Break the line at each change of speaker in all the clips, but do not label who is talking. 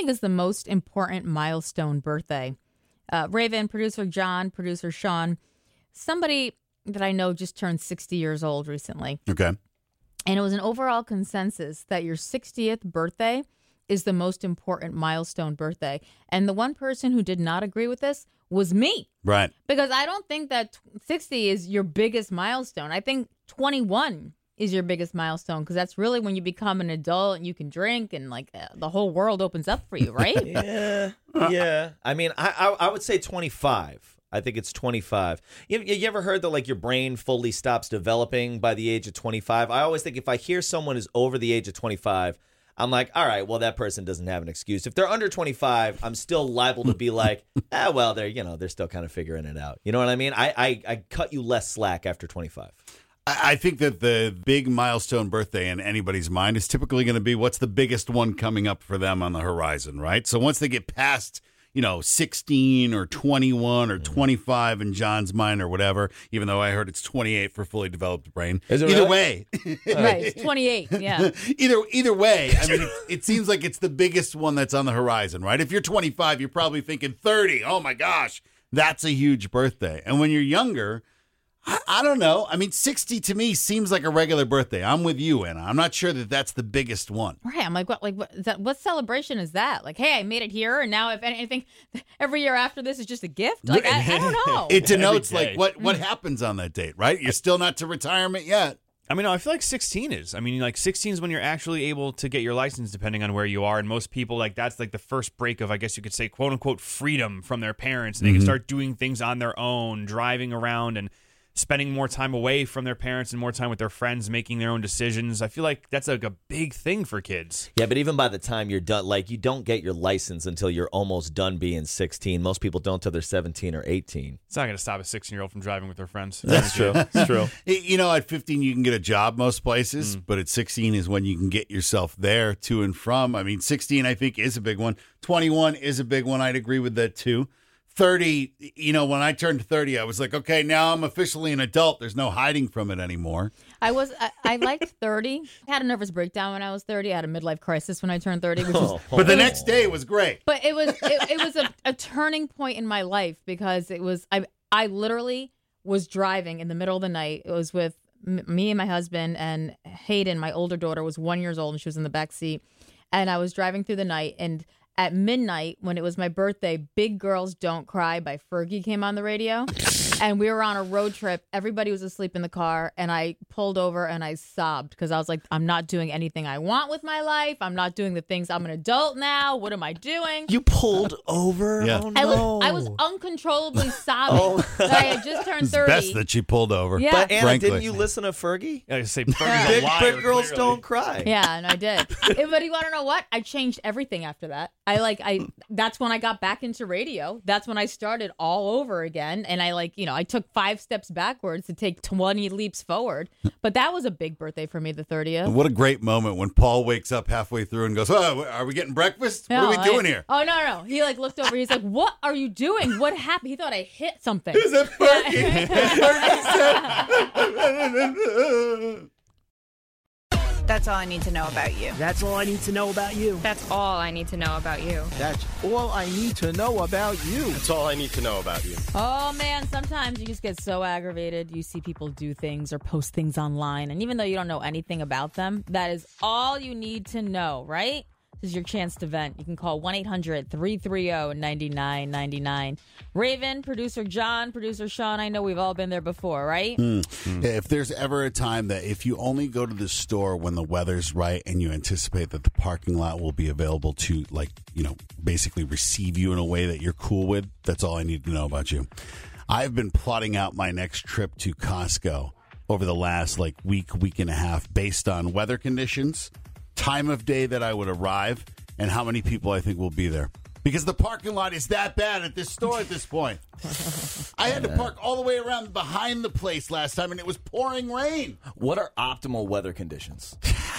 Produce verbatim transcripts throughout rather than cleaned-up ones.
think is the most important milestone birthday? Uh, Raven, producer John, producer Sean, somebody that I know just turned sixty years old recently.
Okay.
And it was an overall consensus that your sixtieth birthday is the most important milestone birthday. And the one person who did not agree with this was me.
Right.
Because I don't think that sixty is your biggest milestone. I think twenty-one is your biggest milestone because that's really when you become an adult and you can drink and like uh, the whole world opens up for you, right?
Yeah. Yeah. I mean, I, I I would say twenty-five. I think it's twenty-five. You, you ever heard that like your brain fully stops developing by the age of twenty-five? I always think if I hear someone is over the age of twenty-five, I'm like, all right, well, that person doesn't have an excuse. If they're under twenty-five, I'm still liable to be like, ah, well, they're, you know, they're still kind of figuring it out. You know what I mean? I, I, I cut you less slack after twenty-five.
I I think that the big milestone birthday in anybody's mind is typically going to be what's the biggest one coming up for them on the horizon, right? So once they get past, you know, sixteen or twenty-one or twenty-five in John's mind or whatever, even though I heard it's twenty-eight for fully developed brain.
Is it
either
really?
way.
Right, it's twenty-eight, yeah.
either either way, I mean, it, it seems like it's the biggest one that's on the horizon, right? If you're twenty-five, you're probably thinking thirty. Oh, my gosh, that's a huge birthday. And when you're younger, I, I don't know. I mean, sixty to me seems like a regular birthday. I'm with you, Anna. I'm not sure that that's the biggest one.
Right. I'm like, what, like, what, is that, what celebration is that? Like, hey, I made it here, and now if anything, every year after this is just a gift? Like, I, I don't know.
It denotes,
Every day.
like, what, what happens on that date, right? You're still not to retirement yet.
I mean, no, I feel like sixteen is. I mean, like sixteen is when you're actually able to get your license, depending on where you are. And most people, like, that's like the first break of, I guess you could say, quote unquote, freedom from their parents. And they
Mm-hmm.
can start doing things on their own, driving around and spending more time away from their parents and more time with their friends, making their own decisions. I feel like that's like a big thing for kids.
Yeah, but even by the time you're done, like you don't get your license until you're almost done being sixteen. Most people don't until they're seventeen or eighteen.
It's not going to stop a sixteen-year-old from driving with their friends.
That's true. That's true.
You know, at fifteen, you can get a job most places, but at sixteen is when you can get yourself there to and from. I mean, sixteen, I think, is a big one. twenty-one is a big one. I'd agree with that, too. thirty, you know, when I turned thirty, I was like, okay, now I'm officially an adult. There's no hiding from it anymore.
I was, I, I liked thirty. I had a nervous breakdown when I was thirty. I had a midlife crisis when I turned thirty, which was,
But the next day was great.
but it was, it, it was a, a turning point in my life because it was, I, I literally was driving in the middle of the night. It was with m- me and my husband, and Hayden, my older daughter, was one years old and she was in the back seat. And I was driving through the night, and at midnight, when it was my birthday, Big Girls Don't Cry by Fergie came on the radio. And we were on a road trip. Everybody was asleep in the car. And I pulled over and I sobbed because I was like, I'm not doing anything I want with my life. I'm not doing the things. I'm an adult now. What am I doing?
You pulled over?
Yeah.
Oh,
I was,
no.
I was uncontrollably sobbing that I had just turned
It's
thirty.
best that she pulled over.
Yeah.
But Anna,
frankly.
didn't you listen to Fergie?
I say, Fergie's a
Big,
liar,
big girls
clearly.
don't cry.
Yeah, and I did. Eh, but you want to know what? I changed everything after that. I like I. That's when I got back into radio. That's when I started all over again. And I like you know I took five steps backwards to take twenty leaps forward. But that was a big birthday for me, the thirtieth.
What a great moment when Paul wakes up halfway through and goes, oh, are we getting breakfast? What are we
No,
doing
I-
here?
Oh no, no! He like looked over. He's like, "What are you doing? What happened?" He thought I hit something.
Is it Fergie? Fergie said.
That's all I need to know about you.
That's all I need to know about you.
That's all I need to know about you.
That's all I need to know about you.
That's all I need to know about you.
Oh man, sometimes you just get so aggravated. You see people do things or post things online, and even though you don't know anything about them, that is all you need to know, right? This is your chance to vent. You can call one eight hundred three three zero nine nine nine nine. Raven, producer John, producer Sean, I know we've all been there before, right?
Mm. If there's ever a time that if you only go to the store when the weather's right and you anticipate that the parking lot will be available to, like, you know, basically receive you in a way that you're cool with, that's all I need to know about you. I've been plotting out my next trip to Costco over the last, like, week, week and a half based on weather conditions, time of day that I would arrive, and how many people I think will be there. Because the parking lot is that bad at this store at this point. I had to park all the way around behind the place last time, and it was pouring rain.
What are optimal weather conditions?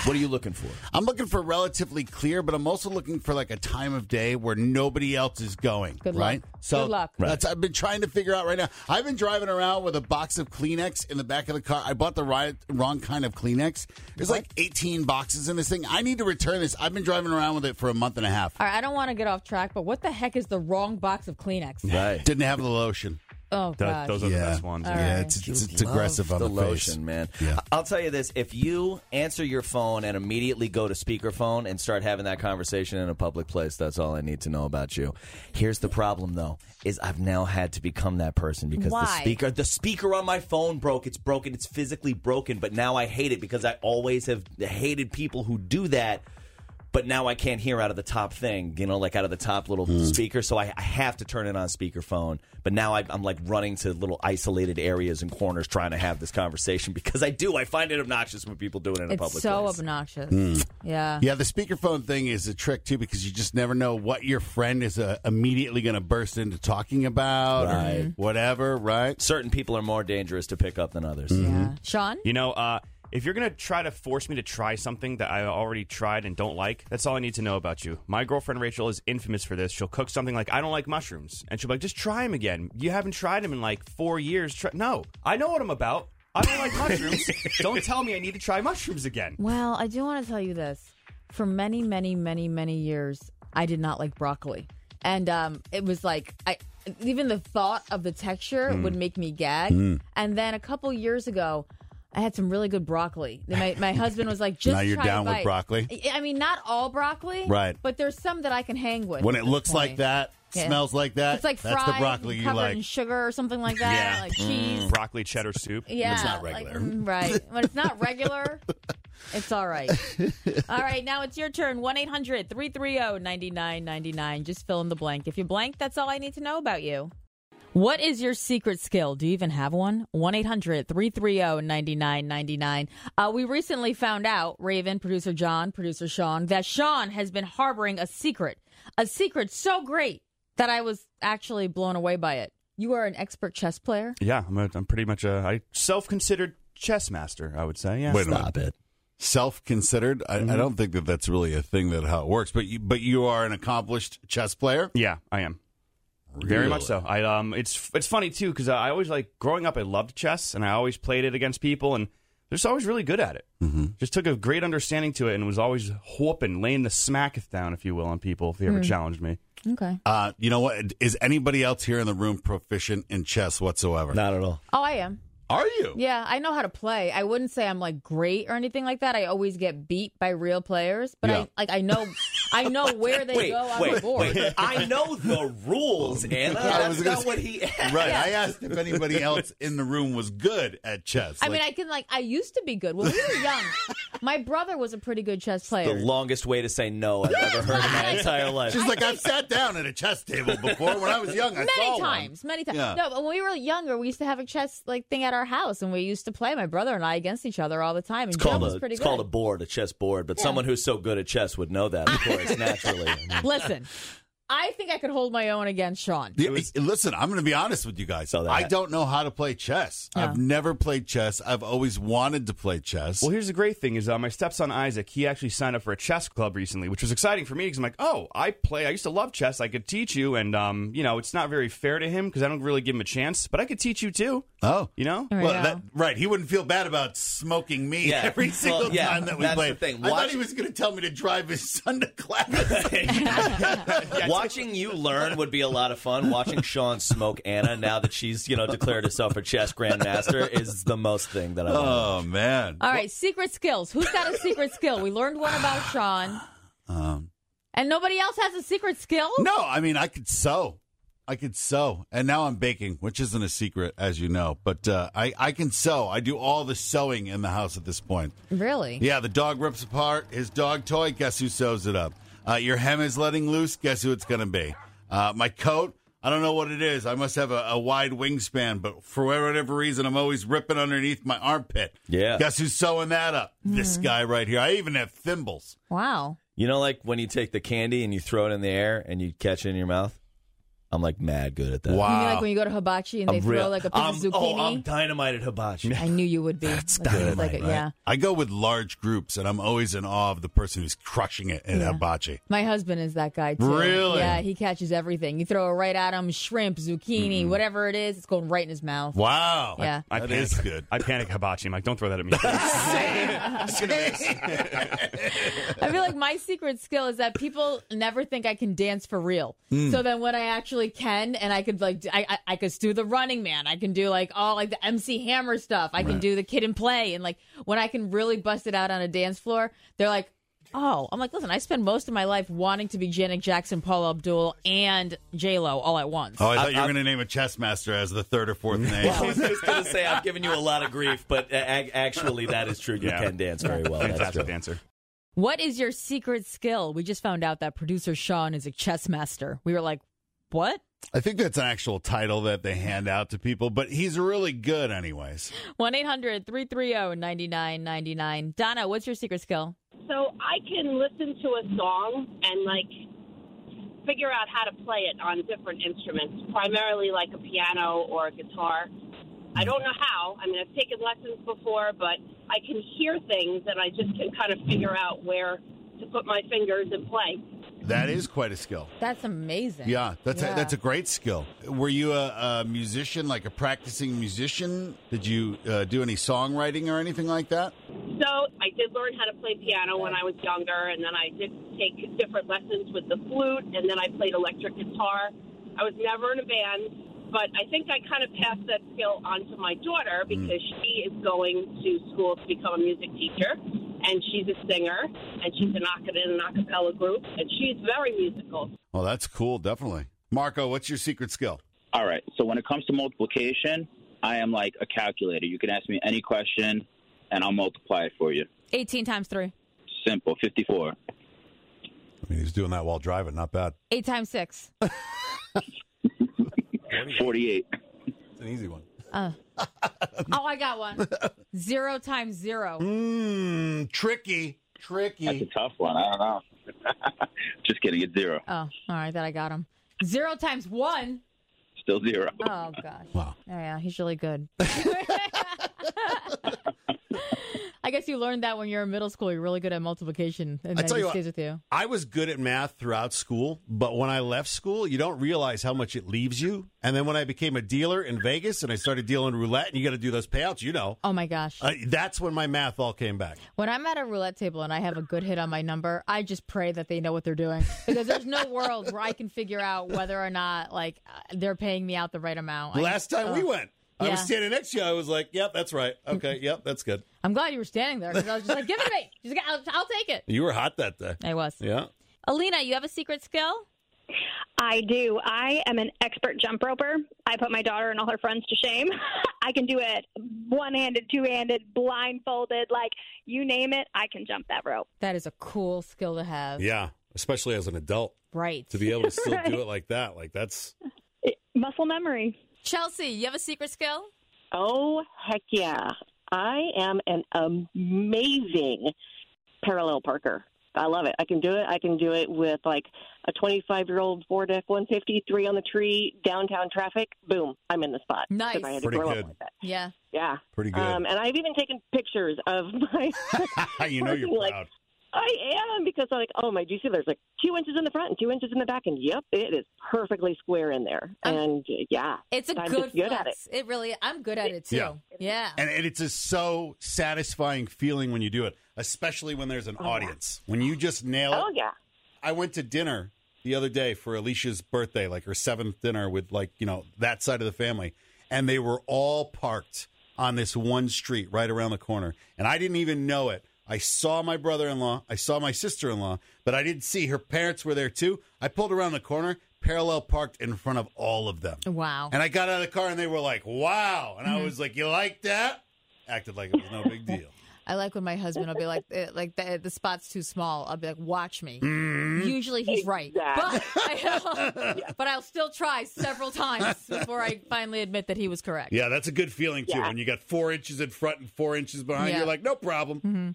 What are you looking for?
I'm looking for relatively clear, but I'm also looking for like a time of day where nobody else is going.
Good
right?
luck.
So
Good luck.
That's I've been trying to figure out right now. I've been driving around with a box of Kleenex in the back of the car. I bought the right, wrong kind of Kleenex. There's like eighteen boxes in this thing. I need to return this. I've been driving around with it for a month and a half.
All right, I don't want to get off track, but what the heck is the wrong box of Kleenex?
Right.
Didn't have the lotion.
Oh,
Th-
gosh.
those are the
Yeah.
best ones.
All
yeah.
Yeah,
right.
it's,
You
it's, it's
love
aggressive on
the,
the,
lotion,
face.
man.
Yeah.
I'll tell you this: if you answer your phone and immediately go to speakerphone and start having that conversation in a public place, that's all I need to know about you. Here's the problem, though: is I've now had to become that person because
Why?
the speaker, the speaker on my phone broke. It's broken. It's physically broken. But now I hate it because I always have hated people who do that. But now I can't hear out of the top thing, you know, like out of the top little
Mm.
speaker. So I, I have to turn it on speakerphone. But now I, I'm like running to little isolated areas and corners trying to have this conversation because I do. I find it obnoxious when people do it in a
It's
public
so
place.
obnoxious. Yeah.
Yeah, the speakerphone thing is a trick, too, because you just never know what your friend is uh, immediately going to burst into talking about
Right.
or whatever, right?
Certain people are more dangerous to pick up than others.
Yeah. Sean?
You know, uh, if you're going to try to force me to try something that I already tried and don't like, that's all I need to know about you. My girlfriend Rachel is infamous for this. She'll cook something like, I don't like mushrooms. And she'll be like, just try them again. You haven't tried them in like four years. Try- no, I know what I'm about. I don't like mushrooms. Don't tell me I need to try mushrooms again.
Well, I do want to tell you this. For many, many, many, many years, I did not like broccoli. And um, it was like, I even the thought of the texture
Mm.
would make me gag. And then a couple years ago, I had some really good broccoli. My, my husband was like, just
Now you're
try a
down with
bite.
broccoli?
I mean, not all broccoli.
Right.
But there's some that I can hang with.
When
at
it
this
looks like
point.
that,
Yeah.
smells like that,
It's like
that's
fried,
the broccoli you
covered
like.
in sugar or something like that,
Yeah.
like cheese.
Broccoli cheddar soup.
Yeah,
It's not
like,
regular.
mm, right. When it's not regular, it's all right. All right, now it's your turn. one eight hundred three three zero nine nine nine nine. Just fill in the blank. If you blank, that's all I need to know about you. What is your secret skill? Do you even have one? one eight hundred three three zero nine nine nine nine. Uh, we recently found out, Raven, producer John, producer Sean, that Sean has been harboring a secret. A secret so great that I was actually blown away by it. You are an expert chess player?
Yeah, I'm, a, I'm pretty much a I self-considered chess master, I would say. Yeah.
Wait a
Stop
minute.
it.
Self-considered? I, I don't think that that's really a thing that how it works. But you, but you are an accomplished chess player?
Yeah, I am. Very much so. I um, it's it's funny too because I always like growing up. I loved chess and I always played it against people and just always really good at it. Mm-hmm. Just took a great understanding to it and was always whooping, laying the smacketh down, if you will, on people if they ever challenged me.
Okay.
Uh, you know what? Is anybody else here in the room proficient in chess whatsoever?
Not at all.
Oh, I am.
Are you?
Yeah, I know how to play. I wouldn't say I'm like great or anything like that. I always get beat by real players, but
Yeah.
I like I know I know where they
Wait,
go on
wait,
the board.
wait. I know the rules, Anna.
I
That's
was gonna
not
say-
what he asked.
Right. I asked if anybody else in the room was good at chess.
I mean,
Like,
I can like I used to be good when we were young. My brother was a pretty good chess
The
player.
longest way to say no I've ever heard in my entire life.
she's like, I've sat down at a chess table before when I was young. I saw
Many
one.
times, many times.
Yeah.
No, but when we were younger, we used to have a chess like thing at our house, and we used to play my brother and I against each other all the time. And
It's
Joe
called,
was
a,
pretty
it's
good.
called a board, a chess board. But
Yeah.
someone who's so good at chess would know that, of course, naturally. I mean,
Listen, I think I could hold my own against Sean.
Yeah, listen, I'm going to be honest with you guys.
So that-
I don't know how to play chess.
Yeah.
I've never played chess. I've always wanted to play chess.
Well, here's the great thing: is uh, my stepson Isaac. He actually signed up for a chess club recently, which was exciting for me because I'm like, oh, I play. I used to love chess. I could teach you, and um, you know, it's not very fair to him because I don't really give him a chance, but I could teach you too.
oh.
You know.
There we
Well,
go.
that, right. He wouldn't feel bad about smoking me
Yeah.
every single
Well, yeah,
time that we
that's
played.
the thing.
I
Watch-
thought he was going to tell me to drive his son to class.
Watching you learn would be a lot of fun. Watching Sean smoke Anna now that she's, you know, declared herself a chess grandmaster is the most thing that I love.
oh, man.
All right, secret skills. Who's got a secret skill? We learned one about Sean.
Um,
And nobody else has a secret skill?
no, I mean, I could sew. I could sew. And now I'm baking, which isn't a secret, as you know. But uh, I, I can sew. I do all the sewing in the house at this point.
Really?
Yeah, the dog rips apart his dog toy. Guess who sews it up? Uh, your hem is letting loose. Guess who it's going to be? Uh, my coat, I don't know what it is. I must have a, a wide wingspan, but for whatever reason, I'm always ripping underneath my armpit.
Yeah.
Guess who's sewing that up? This guy right here. I even have thimbles.
Wow.
You know, like when you take the candy and you throw it in the air and you catch it in your mouth? I'm like mad good at that.
You mean
Wow.
like when you go to hibachi and they
I'm
throw
real-
like a piece
I'm-
of zucchini?
Oh, I'm dynamite at hibachi.
I knew you would be.
That's
like,
dynamite,
like a-
right?
Yeah.
I go with large groups, and I'm always in awe of the person who's crushing it in
Yeah.
hibachi.
My husband is that guy too.
Really?
Yeah, he catches everything. You throw it right at him, shrimp, zucchini, whatever it is, it's going right in his mouth.
Wow.
Yeah.
I
That
panic.
is good.
I panic hibachi. I'm like, don't throw that at me.
I feel like my secret skill is that people never think I can dance for real. So then when I actually can, and I could like, do- I, I I could do the Running Man. I can do like all like the M C Hammer stuff. I can do the Kid and Play, and like when I can really bust it out on a dance floor, they're like, oh, I'm like, listen, I spend most of my life wanting to be Janet Jackson, Paula Abdul, and J Lo all at once.
Oh, I thought
I-
you were
I-
going to name a chess master as the third or fourth name.
Well, I was just going to say I've given you a lot of grief, but uh, ag- actually that is true. You
Yeah.
can dance very well. That's true.
Fantastic dancer.
What is your secret skill? We just found out that producer Sean is a chess master. We were like, what?
I think that's an actual title that they hand out to people, but he's really good anyways.
one eight hundred three three zero nine nine nine nine. Donna, what's your secret skill?
So I can listen to a song and, like, figure out how to play it on different instruments, primarily like a piano or a guitar. I don't know how. I mean, I've taken lessons before, but I can hear things and I just can kind of figure out where to put my fingers and play.
That is quite a skill.
That's amazing.
Yeah, that's
Yeah.
A, that's a great skill. Were you a, a musician, like a practicing musician? Did you uh, do any songwriting or anything like that?
So I did learn how to play piano when I was younger, and then I did take different lessons with the flute, and then I played electric guitar. I was never in a band, but I think I kind of passed that skill on to my daughter because she is going to school to become a music teacher, and she's a singer, and she's an in an a cappella group, and she's very musical.
Well, that's cool, definitely. Marco, what's your secret skill?
All right. So when it comes to multiplication, I am like a calculator. You can ask me any question, and I'll multiply it for you.
eighteen times three.
Simple. fifty-four.
I mean, he's doing that while driving. Not bad.
eight times six.
forty-eight.
It's an easy one.
Uh. Oh, I got one. Zero times zero.
Mmm, tricky. Tricky.
That's a tough one. I don't know. Just kidding. It's zero.
Oh, all right. That I got him. Zero times one.
Still zero.
Oh, gosh.
Wow.
Oh, yeah. He's really good. I guess you learned that when you're in middle school. You're really good at multiplication, and
I
then
tell
it
you what,
stays with you.
I was good at math throughout school, but when I left school, you don't realize how much it leaves you. And then when I became a dealer in Vegas and I started dealing roulette, and you got to do those payouts, you know,
Oh, my gosh.
uh, that's when my math all came back.
When I'm at a roulette table and I have a good hit on my number, I just pray that they know what they're doing, because there's no world where I can figure out whether or not like uh, they're paying me out the right amount. I-
Last time we
Ugh.
went, I was
Yeah.
standing next to you. I was like, "Yep, that's right. Okay, yep, that's good."
I'm glad you were standing there, because I was just like, "Give it to me. She's like, I'll, I'll take it."
You were hot that day.
I was.
Yeah.
Alina, you have a secret skill?
I do. I am an expert jump roper. I put my daughter and all her friends to shame. I can do it one-handed, two-handed, blindfolded, like you name it, I can jump that rope.
That is a cool skill to have.
Yeah, especially as an adult,
Right.
to be able to still
Right.
do it like that, like that's.
It, muscle memory.
Chelsea, you have a secret skill?
Oh, heck yeah. I am an amazing parallel parker. I love it. I can do it. I can do it with like a twenty-five-year-old Ford F one fifty, three on the tree, downtown traffic. Boom, I'm in the spot. 'Cause
Nice.
I had to
Pretty
grow
good.
up with it.
Yeah.
Yeah.
Pretty good.
Um, and I've even taken pictures of my.
You know you're
like,
proud.
I am, because I'm like, oh my, do you see there's like two inches in the front and two inches in the back, and yep, it is perfectly square in there.
Um,
and uh, yeah,
It's a
I'm
good
just good at it.
flex. It really, I'm good at it too.
Yeah.
Yeah.
And, and it's a so satisfying feeling when you do it, especially when there's an audience. When you just nail it.
Oh yeah.
I went to dinner the other day for Alicia's birthday, like her seventh dinner with like, you know, that side of the family. And they were all parked on this one street right around the corner. And I didn't even know it. I saw my brother-in-law. I saw my sister-in-law, but I didn't see her parents were there too. I pulled around the corner, parallel parked in front of all of them.
Wow.
And I got out of the car and they were like, wow. And I was like, you like that? Acted like it was no big deal.
I like when my husband will be like, eh, like the, the spot's too small. I'll be like, watch me.
Mm-hmm.
Usually he's right, but I, but I'll still try several times before I finally admit that he was correct.
Yeah, that's a good feeling, too.
Yeah.
When you got four inches in front and four inches behind,
Yeah.
you're like, no problem.
Mm-hmm.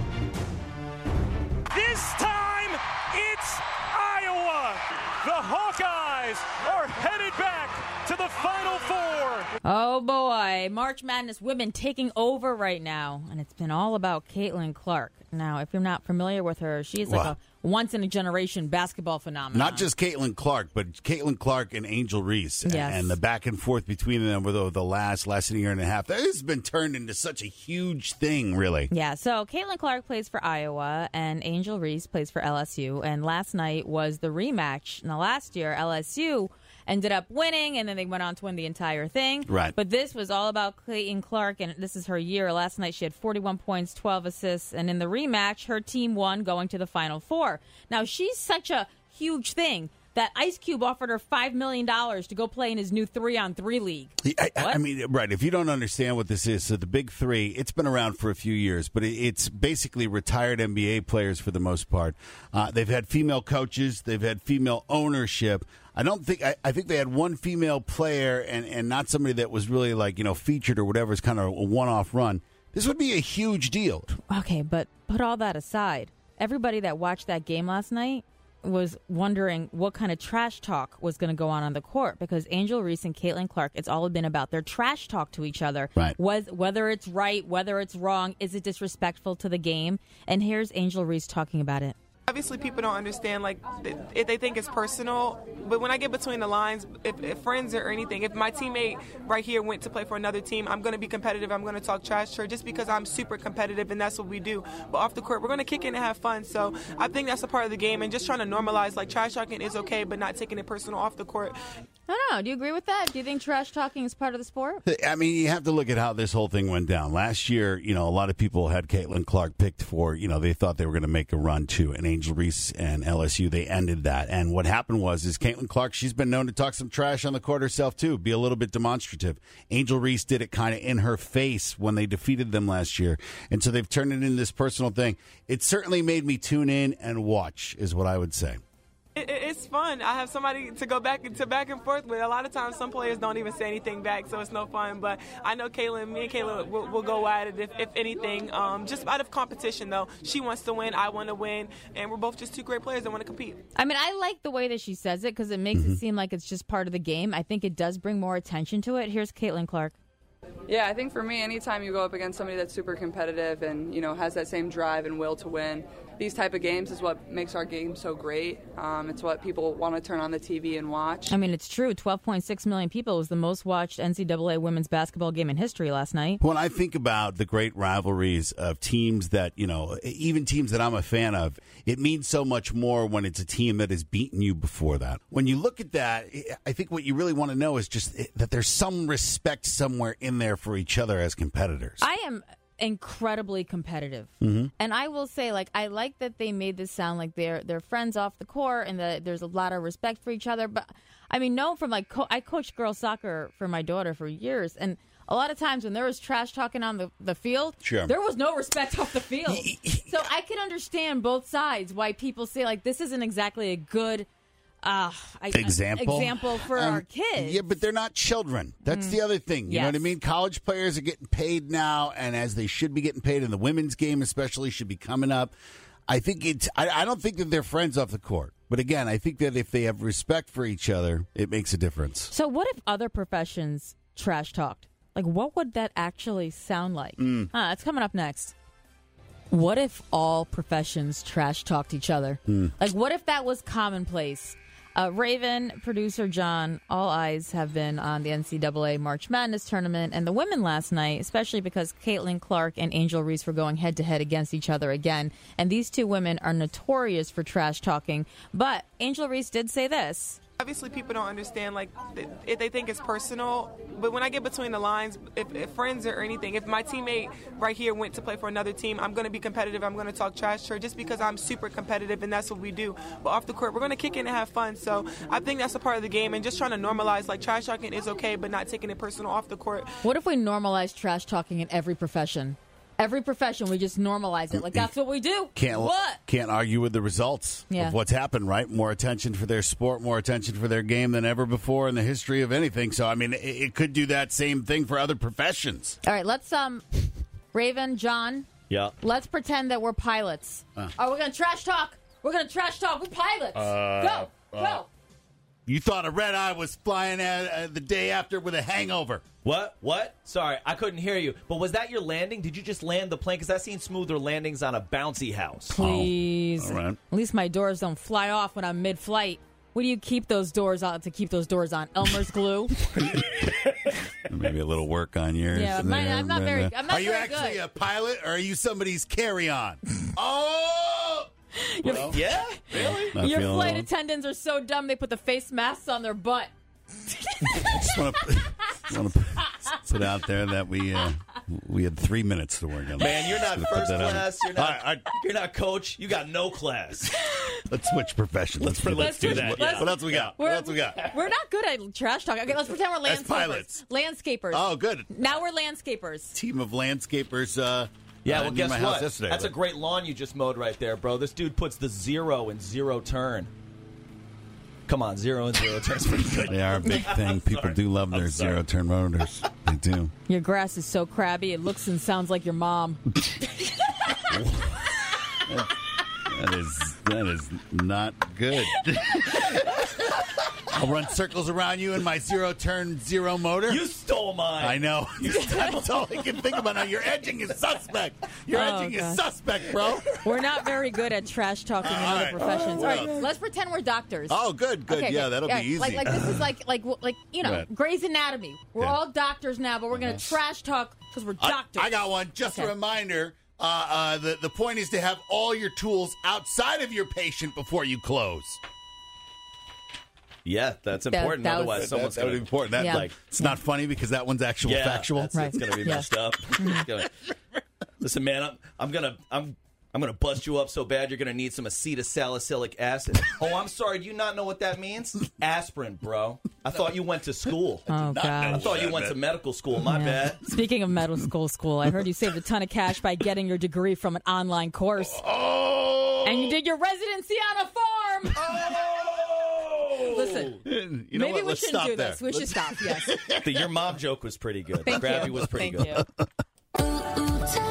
This time, it's Iowa. The Hawkeyes Buckeyes are headed back to the Final Four.
Oh, boy. March Madness women taking over right now. And it's been all about Caitlin Clark. Now, if you're not familiar with her, she's like
Wow.
a once-in-a-generation basketball phenomenon.
Not just Caitlin Clark, but Caitlin Clark and Angel Reese.
Yes.
And the back and forth between them over the, the last, less than a year and a half. That has been turned into such a huge thing, really.
Yeah, so Caitlin Clark plays for Iowa, and Angel Reese plays for L S U. And last night was the rematch. Now, last year, L S U ended up winning, and then they went on to win the entire thing.
Right.
But this was all about Caitlin Clark, and this is her year. Last night she had forty-one points, twelve assists, and in the rematch, her team won, going to the Final Four. Now, she's such a huge thing that Ice Cube offered her five million dollars to go play in his new three-on-three league.
I, I mean, right, if you don't understand what this is, so the Big Three, it's been around for a few years, but it, it's basically retired N B A players for the most part. Uh, they've had female coaches. They've had female ownership. I don't think I, I think they had one female player and, and not somebody that was really like, you know, featured or whatever. It's kind of a one-off run. This would be a huge deal.
Okay, but put all that aside. Everybody that watched that game last night was wondering what kind of trash talk was going to go on on the court, because Angel Reese and Caitlin Clark, it's all been about their trash talk to each other.
Right.
Was, whether it's right, whether it's wrong, is it disrespectful to the game? And here's Angel Reese talking about it.
Obviously, people don't understand, like, if they think it's personal. But when I get between the lines, if, if friends or anything, if my teammate right here went to play for another team, I'm going to be competitive. I'm going to talk trash to her just because I'm super competitive, and that's what we do. But off the court, we're going to kick in and have fun. So I think that's a part of the game, and just trying to normalize, like, trash talking is okay, but not taking it personal off the court.
I don't know. Do you agree with that? Do you think trash talking is part of the sport?
I mean, you have to look at how this whole thing went down. Last year, you know, a lot of people had Caitlin Clark picked for, you know, they thought they were going to make a run to an Angel Reese and L S U. They ended that. And what happened was, is Caitlin Clark, she's been known to talk some trash on the court herself, too, be a little bit demonstrative. Angel Reese did it kind of in her face when they defeated them last year. And so they've turned it into this personal thing. It certainly made me tune in and watch, is what I would say.
It, it's fun. I have somebody to go back to back and forth with. A lot of times, some players don't even say anything back, so it's no fun. But I know Kayla, me and Kayla will, will go at it if, if anything. Um, just out of competition, though. She wants to win, I want to win, and we're both just two great players that want to compete.
I mean, I like the way that she says it because it makes
Mm-hmm.
it seem like it's just part of the game. I think it does bring more attention to it. Here's Caitlin Clark.
Yeah, I think for me, anytime you go up against somebody that's super competitive and, you know, has that same drive and will to win, these type of games is what makes our game so great. Um, it's what people want to turn on the T V and watch.
I mean, it's true. twelve point six million people was the most watched N C double A women's basketball game in history last night.
When I think about the great rivalries of teams that, you know, even teams that I'm a fan of, it means so much more when it's a team that has beaten you before that. When you look at that, I think what you really want to know is just that there's some respect somewhere in there for each other as competitors.
I am incredibly competitive.
Mm-hmm.
And I will say, like, I like that they made this sound like they're they're friends off the court and that there's a lot of respect for each other. But, I mean, no, from, like, co- I coached girls soccer for my daughter for years, and a lot of times when there was trash talking on the, the field,
sure.
there was no respect off the field. So I can understand both sides, why people say, like, this isn't exactly a good uh, I,
example
example for
um,
our kids.
Yeah, but they're not children. That's
Mm.
the other thing. You
Yes.
know what I mean? College players are getting paid now, and as they should be getting paid, and the women's game especially should be coming up. I think it's. I, I don't think that they're friends off the court. But again, I think that if they have respect for each other, it makes a difference.
So what if other professions trash talked? Like, what would that actually sound like?
Mm.
Huh, it's coming up next. What if all professions trash talked each other?
Mm.
Like, what if that was commonplace? Uh, Raven, producer John, all eyes have been on the N C double A March Madness tournament and the women last night, especially because Caitlin Clark and Angel Reese were going head-to-head against each other again. And these two women are notorious for trash talking. But Angel Reese did say this.
Obviously, people don't understand, like, if they think it's personal. But when I get between the lines, if, if friends or anything, if my teammate right here went to play for another team, I'm going to be competitive. I'm going to talk trash to her just because I'm super competitive, and that's what we do. But off the court, we're going to kick in and have fun. So I think that's a part of the game, and just trying to normalize, like, trash talking is okay, but not taking it personal off the court.
What if we normalize trash talking in every profession? Every profession, we just normalize it. Like, that's what we do.
Can't
what?
Can't argue with the results
Yeah.
of what's happened, right? More attention for their sport, more attention for their game than ever before in the history of anything. So, I mean, it, it could do that same thing for other professions.
All right, let's, um, Raven, John,
Yeah.
let's pretend that we're pilots.
Uh.
Are we going to trash talk? We're going to trash talk. We're pilots.
Uh,
go, go.
uh, You thought a red eye was flying at, uh, the day after with a hangover.
What? What? Sorry, I couldn't hear you. But was that your landing? Did you just land the plane? Because I've seen smoother landings on a bouncy house.
Please.
Oh, all right.
At least my doors don't fly off when I'm mid-flight. What do you keep those doors on to keep those doors on? Elmer's glue?
Maybe a little work on yours.
Yeah,
there,
my- I'm not very-
Brenda.
I'm not
Are you
very
actually
good.
a pilot, or are you somebody's carry-on? Oh!
Your,
Well,
yeah? Really?
Not
Your
feeling
flight
well.
attendants are so dumb they put the face masks on their butt.
Just want to put out there that we uh, we had three minutes to work on.
Man, you're not
Just put
first
that out.
class. You're not,
All right, all right.
you're not coach. You got no class.
Let's switch professions. Let's,
Let's
let's
do
do
that,
What,
yeah.
what else we got? What
We're-
else we got?
We're not good at trash talk. Okay, let's pretend we're
As
landscapers.
pilots.
Landscapers.
Oh, good.
Now we're landscapers.
Team of landscapers. Uh,
Yeah,
uh,
well,
near
guess
my house
what?
yesterday.
That's a great lawn you just mowed right there, bro. This dude puts the zero in zero turn. Come on, zero and zero turns pretty good.
They are a big thing. People do love their zero turn rotors. They do.
Your grass is so crabby, it looks and sounds like your mom.
That is that is not good. I'll run circles around you in my zero turn zero motor.
You stole mine.
I know. That's all I can think about now. Your edging is suspect. Your
Oh,
edging
God.
is suspect, bro.
We're not very good at trash talking in
All
other
right.
professions.
Oh,
All right,
well.
let's pretend we're doctors.
Oh, good, good.
Okay,
yeah,
good.
that'll be easy.
Like, like this is like, like, like you know,
Right.
Grey's Anatomy. We're
Yeah.
all doctors now, but we're gonna trash talk because we're
I,
doctors.
I got one. Just
Okay.
a reminder. Uh, uh, the the point is to have all your tools outside of your patient before you close.
Yeah, that's
That-
important.
that was-
Otherwise,
That,
someone's
that would
going
be important. That,
Yeah.
like, it's not funny because that one's actual
yeah,
factual.
That's,
Right.
that's going to be
Yeah.
messed up. It's gonna- Listen, man, I'm, I'm gonna I'm I'm gonna bust you up so bad you're gonna need some acetylsalicylic acid. Oh, I'm sorry. Do you not know what that means? Aspirin, bro. I thought you went to school.
Oh
Not
God.
I thought you went to medical school. My
Yeah.
bad.
Speaking of medical school, school, I heard you saved a ton of cash by getting your degree from an online course,
Oh,
and you did your residency on a farm.
Oh,
Listen,
you know
maybe
what?
we
Let's
shouldn't
stop
do
there.
this. We should stop. Yes.
The, your mom joke was pretty good.
Thank
the Grabby
you.
was pretty
Thank
good.
you.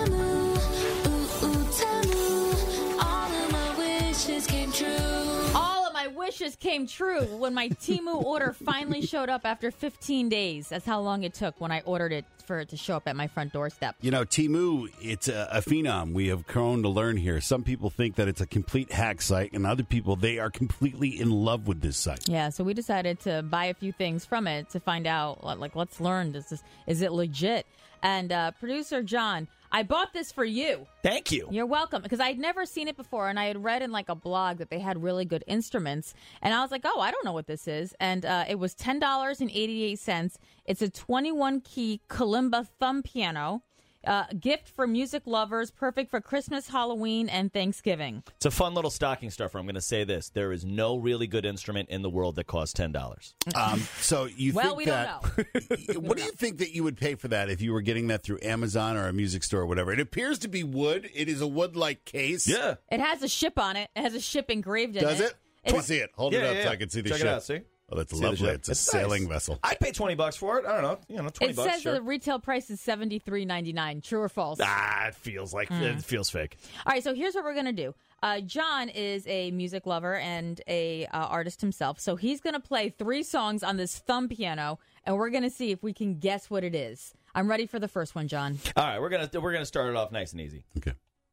All of my wishes came true when my Temu order finally showed up after fifteen days. That's how long it took when I ordered it for it to show up at my front doorstep.
You know, Temu, it's a, a phenom. We have grown to learn here. Some people think that it's a complete hack site, and other people, they are completely in love with this site.
Yeah, so we decided to buy a few things from it to find out, like, let's learn, is, this, is it legit? And uh, producer John, I bought this for you.
Thank you.
You're welcome. Because I'd never seen it before, and I had read in like a blog that they had really good instruments. And I was like, oh, I don't know what this is. And uh, it was ten dollars and eighty-eight cents. It's a twenty-one key kalimba thumb piano. Uh, gift for music lovers, perfect for Christmas, Halloween, and Thanksgiving.
It's a fun little stocking stuffer. I'm going to say this. There is no really good instrument in the world that costs ten dollars.
Um, so you
Well,
think
we
that?
don't know.
What do you think that you would pay for that if you were getting that through Amazon or a music store or whatever? It appears to be wood. It is a wood-like case.
Yeah.
It has a ship on it. It has a ship engraved in
Does
it.
it? Let me see it. Hold it
Yeah,
up
yeah,
so
yeah.
I can see the
Check
ship.
it out, see?
Oh, that's
See the
lovely.
ship?
It's a
It's
sailing
nice.
vessel.
I paid twenty bucks for it. I don't know. You know, twenty
It
bucks.
says
Sure.
the retail price is seventy-three ninety-nine. True or false?
Ah, it feels like
Mm.
it feels fake.
All right, so here's what we're going to do. Uh, John is a music lover and a uh, artist himself, so he's going to play three songs on this thumb piano, and we're going to see if we can guess what it is. I'm ready for the first one, John.
All right, we're gonna we're gonna start it off nice and easy.
Okay.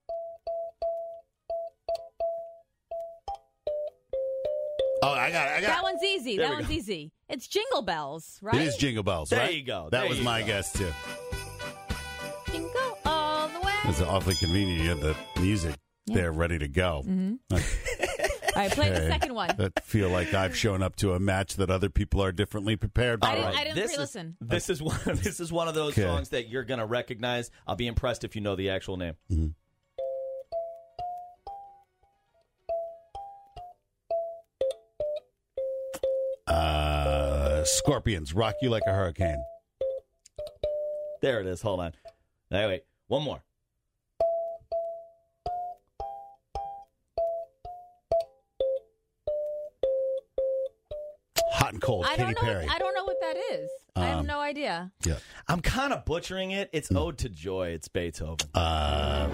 Oh, I got it. I got
That
it.
one's easy.
There
that
we
one's
go.
easy. It's Jingle Bells, right?
It is Jingle Bells,
There
right?
you go.
That
There
was
you
my
go.
guess, too.
Jingle all the way.
It's awfully convenient. You have the music
Yeah.
there ready to go.
Mm-hmm. All right, play the
Okay.
second one.
I feel like I've shown up to a match that other people are differently prepared for.
I didn't,
All right,
I didn't
this
pre-listen.
Is, this is one. This is one of those
Okay.
songs that you're gonna recognize. I'll be impressed if you know the actual name.
Mhm. Uh, Scorpions, Rock You Like a Hurricane.
There it is. Hold on. Wait, wait. One more.
Hot and Cold,
I
Katy
don't know.
Perry.
What, I don't know what that is. I have
Um,
no idea.
yeah.
I'm kind of butchering it. It's Ode to Joy. It's Beethoven.
Uh,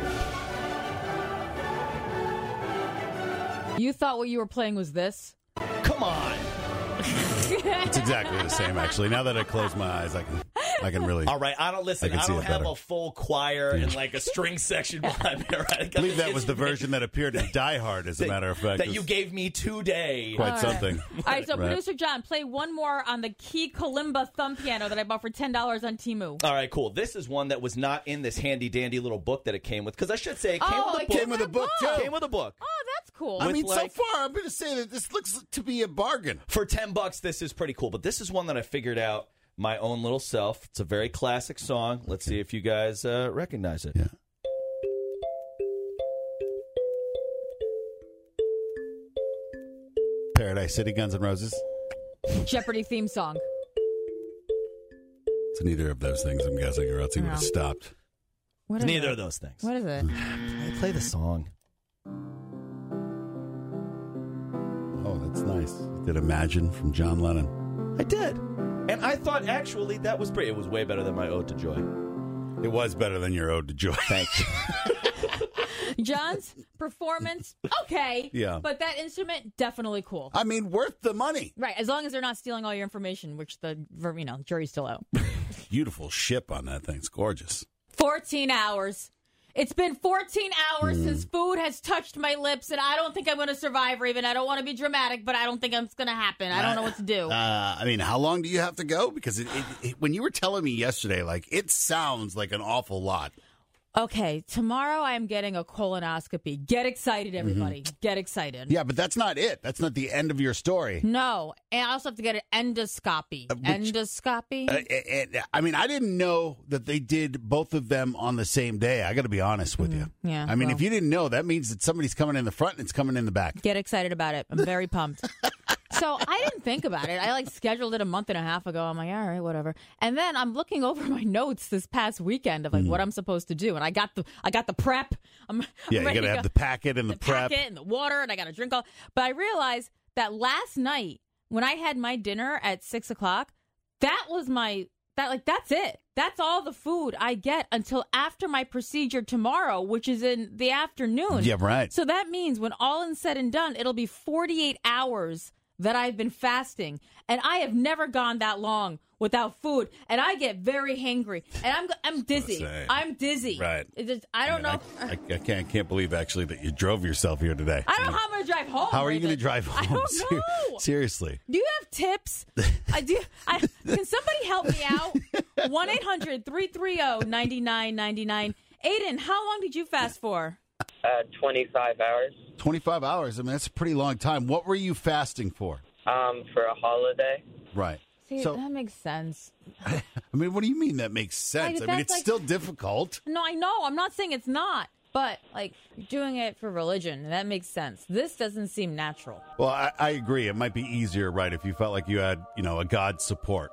You thought what you were playing was this?
Come on.
It's exactly the same, actually. Now that I close my eyes, I can I can really.
All right, I don't listen.
I, can
I
see
don't
it
have
better.
a full choir
Yeah.
and like a string section behind me. Right?
I believe that was the version that appeared in Die Hard, as a matter of fact.
that
It's
you gave me today.
Quite
All right.
something.
All right, so
Right.
producer John, play one more on the Key Kalimba thumb piano that I bought for ten dollars on Temu.
All right, cool. This is one that was not in this handy dandy little book that it came with, because I should say it came
Oh,
with a
it
book.
came with a book, too.
Came with a book.
Oh, that's cool.
I
With,
mean,
like-
so far, I'm going to say that this looks to be a bargain.
For ten bucks, this is pretty cool. But this is one that I figured out my own little self. It's a very classic song. Let's see if you guys uh, recognize it.
Yeah. Paradise City, Guns N' Roses.
Jeopardy theme song.
It's neither of those things, I'm guessing, or else he would have
No.
stopped.
What
It's
is
neither
it?
of those things.
What is it?
Play, play the song.
Oh, that's nice. You did Imagine from John Lennon.
I did. And I thought, actually, that was pretty. It was way better than my Ode to Joy.
It was better than your Ode to Joy.
Thank you.
John's performance, okay.
Yeah.
But that instrument, definitely cool.
I mean, worth the money.
Right, as long as they're not stealing all your information, which the you know jury's still out.
Beautiful ship on that thing. It's gorgeous.
fourteen hours. It's been fourteen hours
Mm.
since food has touched my lips, and I don't think I'm going to survive, Raven. I don't want to be dramatic, but I don't think it's going to happen. I don't know what to do.
Uh, I mean, how long do you have to go? Because it, it, it, when you were telling me yesterday, like, it sounds like an awful lot.
Okay, tomorrow I am getting a colonoscopy. Get excited, everybody.
Mm-hmm.
Get excited.
Yeah, but that's not it. That's not the end of your story.
No, and I also have to get an endoscopy.
Uh, which-
endoscopy?
Uh, and, and, I mean, I didn't know that they did both of them on the same day. I got to be honest with you.
yeah,
I mean,
well.
if you didn't know, that means that somebody's coming in the front and it's coming in the back.
Get excited about it. I'm very pumped. So I didn't think about it. I like scheduled it a month and a half ago. I'm like, all right, whatever. And then I'm looking over my notes this past weekend of like what I'm supposed to do, and I got the I got the prep. I'm, I'm
Yeah, you
ready
got to
to
have
go.
the packet and the,
the
prep.
packet and the water, and I got to drink all. But I realized that last night when I had my dinner at six o'clock, that was my that like that's it. That's all the food I get until after my procedure tomorrow, which is in the afternoon.
Yeah, right.
So that means when all is said and done, it'll be forty-eight hours that I've been fasting, and I have never gone that long without food, and I get very hangry, and I'm I'm dizzy.
Say.
I'm dizzy.
Right.
It just, I don't
I,
know.
I, I can't can't believe actually that you drove yourself here today.
I don't know how I'm going to drive home.
How are you
Raven.
going to drive
I
home?
don't know.
Seriously.
Do you have tips? I do. I, can somebody help me out? one eight hundred three three zero nine nine nine nine. Aiden, how long did you fast for?
Uh, twenty-five hours.
twenty-five hours. I mean, that's a pretty long time. What were you fasting for?
Um, for a holiday.
Right.
See,
So,
that makes sense.
I mean, what do you mean that makes sense?
Like,
I mean,
that's
it's
like-
still difficult.
No, I know. I'm not saying it's not. But, like, you're doing it for religion. That makes sense. This doesn't seem natural.
Well, I, I agree. It might be easier, right, if you felt like you had, you know, a God support.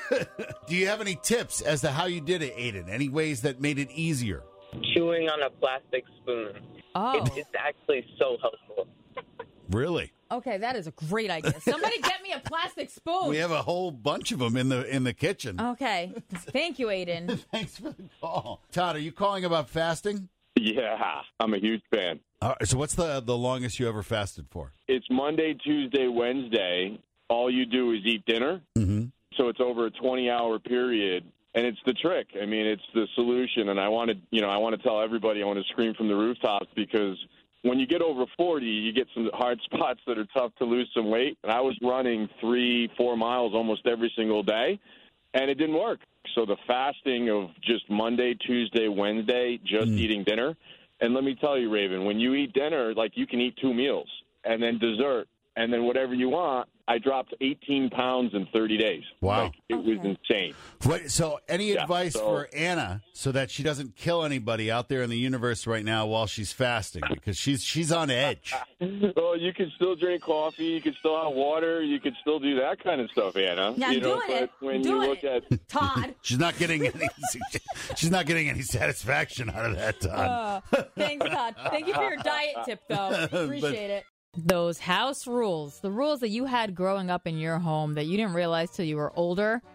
Do you have any tips as to how you did it, Aiden? Any ways that made it easier?
Chewing on a plastic spoon.
Oh.
It, it's actually so helpful.
Really?
Okay, that is a great idea. Somebody get me a plastic spoon.
We have a whole bunch of them in the in the kitchen.
Okay. Thank you, Aiden.
Thanks for the call. Todd, are you calling about fasting?
Yeah, I'm a huge fan.
All right, so what's the the longest you ever fasted for?
It's Monday, Tuesday, Wednesday. All you do is eat dinner.
Mm-hmm.
So it's over a twenty-hour period, and it's the trick. I mean, it's the solution. And I want to, you know, I want to tell everybody. I want to scream from the rooftops because when you get over forty, you get some hard spots that are tough to lose some weight. And I was running three, four miles almost every single day, and it didn't work. So the fasting of just Monday, Tuesday, Wednesday, just
Mm.
eating dinner. And let me tell you, Raven, when you eat dinner, like you can eat two meals and then dessert and then whatever you want. I dropped eighteen pounds in thirty days.
Wow.
Like, it was insane.
What, so any
Yeah,
advice
so-
for Anna so that she doesn't kill anybody out there in the universe right now while she's fasting? Because she's she's on edge.
Well, you can still drink coffee. You can still have water. You can still do that kind of stuff, Anna.
Yeah, I'm
you know,
doing
but
it.
when
I'm
you
doing
look
it.
at
Todd.
She's not getting any she's not getting any satisfaction out of that, Todd.
Uh, thanks, Todd. Thank you for your diet tip, though. Appreciate it. Those house rules, the rules that you had growing up in your home that you didn't realize till you were older,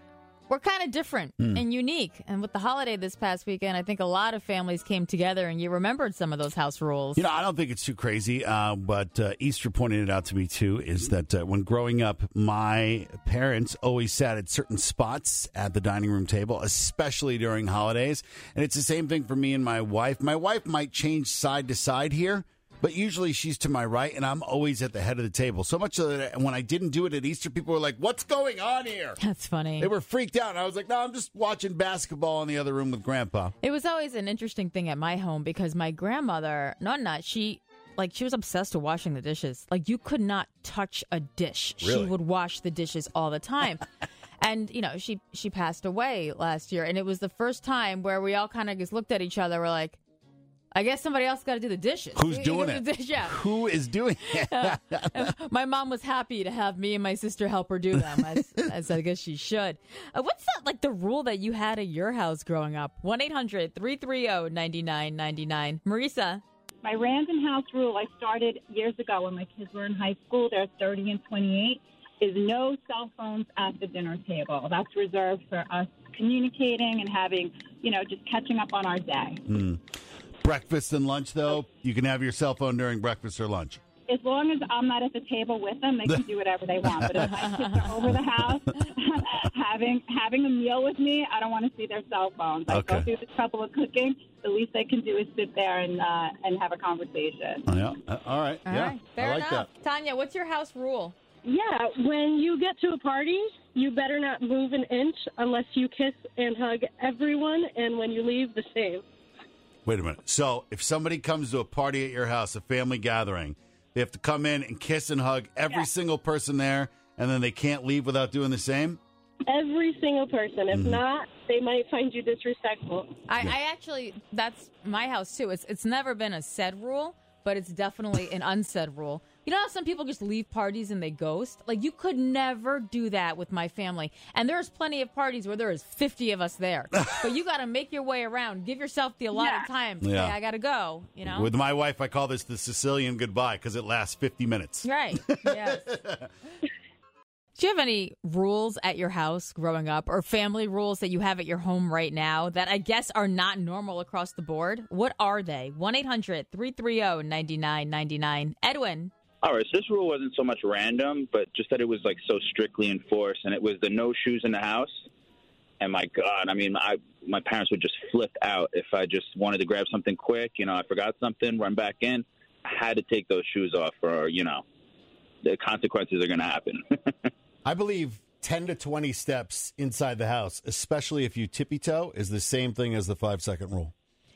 We're kind of different
Hmm.
and unique. And with the holiday this past weekend, I think a lot of families came together and you remembered some of those house rules.
You know, I don't think it's too crazy, uh, but uh, Easter pointed it out to me, too, is that uh, when growing up, my parents always sat at certain spots at the dining room table, especially during holidays. And it's the same thing for me and my wife. My wife might change side to side here, but usually she's to my right, and I'm always at the head of the table. So much so that when I didn't do it at Easter, people were like, what's going on here?
That's funny.
They were freaked out. And I was like, no, I'm just watching basketball in the other room with Grandpa.
It was always an interesting thing at my home because my grandmother, Nonna, she like she was obsessed with washing the dishes. Like you could not touch a dish.
Really?
She would wash the dishes all the time. And, you know, she she passed away last year. And it was the first time where we all kind of just looked at each other. We're like, I guess somebody else got to do the dishes.
Who's doing it?
Dish, yeah.
Who is doing it?
Uh, my mom was happy to have me and my sister help her do them, as, as I guess she should. Uh, what's that, like, the rule that you had at your house growing up? one eight hundred three three zero nine nine nine nine. Marisa.
My random house rule I started years ago when my kids were in high school. They're thirty and twenty-eight. Is no cell phones at the dinner table. That's reserved for us communicating and having, you know, just catching up on our day.
Hmm. Breakfast and lunch, though, you can have your cell phone during breakfast or lunch.
As long as I'm not at the table with them, they can do whatever they want. But if my kids are over the house having having a meal with me, I don't want to see their cell phones. I
Okay.
go through the trouble of cooking. The least they can do is sit there and uh, and have a conversation.
Yeah. Uh, all right.
All
yeah.
right. Fair
I like
enough. Tanya, what's your house rule?
Yeah, when you get to a party, you better not move an inch unless you kiss and hug everyone, and when you leave, the same.
Wait a minute. So if somebody comes to a party at your house, a family gathering, they have to come in and kiss and hug every
Yeah.
single person there, and then they can't leave without doing the same?
Every single person. If
Mhm.
not, they might find you disrespectful.
I, I actually, that's my house too. It's it's never been a said rule, but it's definitely an unsaid rule. You know how some people just leave parties and they ghost? Like, you could never do that with my family. And there's plenty of parties where there is fifty of us there. But you got to make your way around. Give yourself the allotted
Yeah.
time.
Yeah.
Hey, I got to go, you know?
With my wife, I call this the Sicilian goodbye because it lasts fifty minutes.
Right. Yes. Do you have any rules at your house growing up or family rules that you have at your home right now that I guess are not normal across the board? What are they? one eight hundred three three zero nine nine nine nine. Edwin.
All right, so this rule wasn't so much random, but just that it was like so strictly enforced, and it was the no shoes in the house. And my God, I mean, I my parents would just flip out if I just wanted to grab something quick. You know, I forgot something, run back in. I had to take those shoes off, or you know, the consequences are going to happen.
I believe ten to twenty steps inside the house, especially if you tippy toe, is the same thing as the five second rule.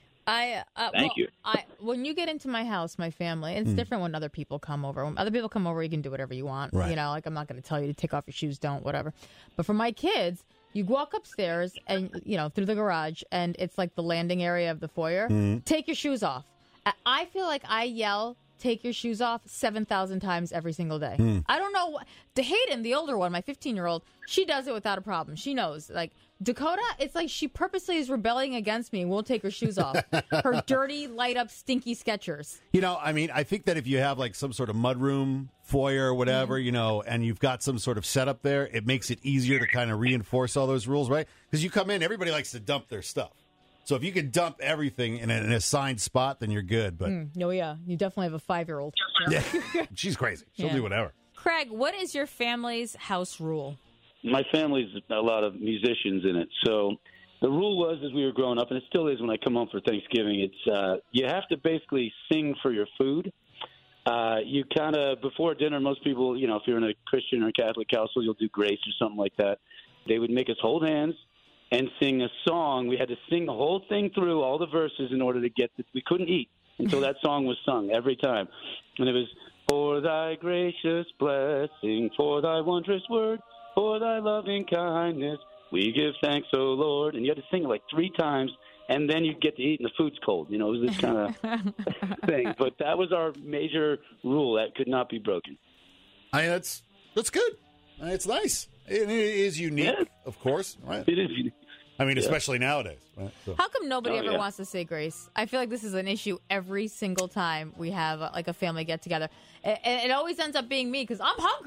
I uh,
Thank
well,
you.
I when you get into my house, my family, it's
Mm.
different when other people come over. When other people come over, you can do whatever you want.
Right.
You know, like I'm not going to tell you to take off your shoes, don't, whatever. But for my kids, you walk upstairs and you know through the garage, and it's like the landing area of the foyer.
Mm.
Take your shoes off. I- I feel like I yell, "Take your shoes off" seven thousand times every single day.
Mm.
I don't know. wh- To Hayden, the older one, my fifteen-year-old, she does it without a problem. She knows. Like, Dakota, it's like she purposely is rebelling against me and won't take her shoes off. Her dirty, light-up, stinky Skechers.
You know, I mean, I think that if you have like some sort of mudroom, foyer, or whatever, you know, and you've got some sort of setup there, it makes it easier to kind of reinforce all those rules, right? Because you come in, everybody likes to dump their stuff. So if you can dump everything in an assigned spot, then you're good. But
Mm, oh, yeah. You definitely have a five-year-old.
yeah, she's crazy. She'll
Yeah.
do whatever.
Craig, what is your family's house rule?
My family's a lot of musicians in it. So the rule was as we were growing up, and it still is when I come home for Thanksgiving, it's uh, you have to basically sing for your food. Uh, you kind of, before dinner, most people, you know, if you're in a Christian or Catholic household, you'll do grace or something like that. They would make us hold hands and sing a song. We had to sing the whole thing through, all the verses, in order to get the, we couldn't eat until that song was sung every time. And it was, for thy gracious blessing, for thy wondrous word, for thy loving kindness, we give thanks, O Lord. And you had to sing it like three times, and then you get to eat, and the food's cold. You know, it was this kind of thing. But that was our major rule that could not be broken.
I mean, that's that's good. Uh, It's nice. It, it is unique,
Yeah.
of course. Right?
It is unique.
I mean,
Yeah.
especially nowadays. Right? So.
How come nobody
Oh,
ever
yeah.
wants to say grace? I feel like this is an issue every single time we have uh, like a family get together. And it always ends up being me because I'm hungry.